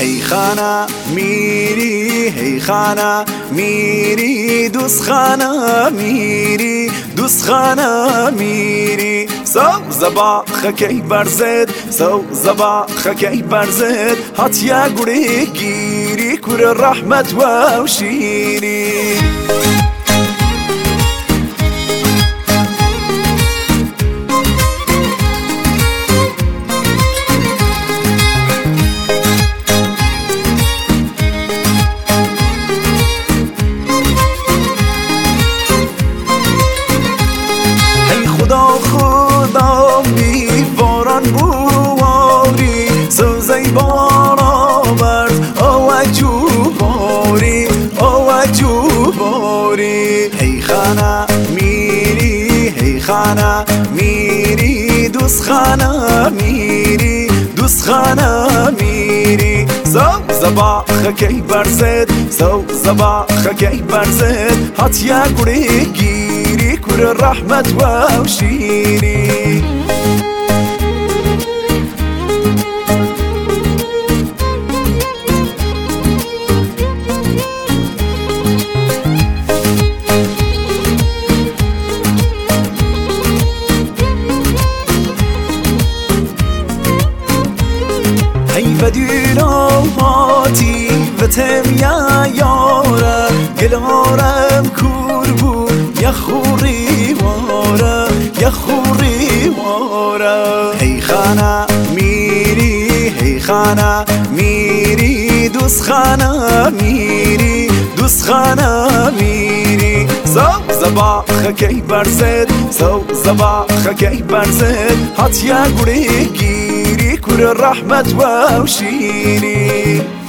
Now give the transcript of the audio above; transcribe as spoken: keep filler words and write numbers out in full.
هی خانه میری هی خانه میری دوست خانه میری دوست خانه میری سوز با خکی برزد سوز با خکی برزد هاتیا گوری گیری کور رحمت و شیری خدا خدا بیواران بواری سوزی بارا برد آوجو باری آوجو باری هی خانه میری هی خانه میری دوست خانه میری دوست خانه میری سوز با خکی برزد سوز با خکی برزد هاتیا گوری گیری کور رحمت و شیری هی بدیرا هاتی و تم یا یاره گلارم کور بو یا خوری واره یا خوری واره هی خانه میری هی خانه میری دوست خانه میری دوست خانه میری سوز با خکی برزد سوز با خکی برزد هاتیا گوری گیری کور رحمت و شیری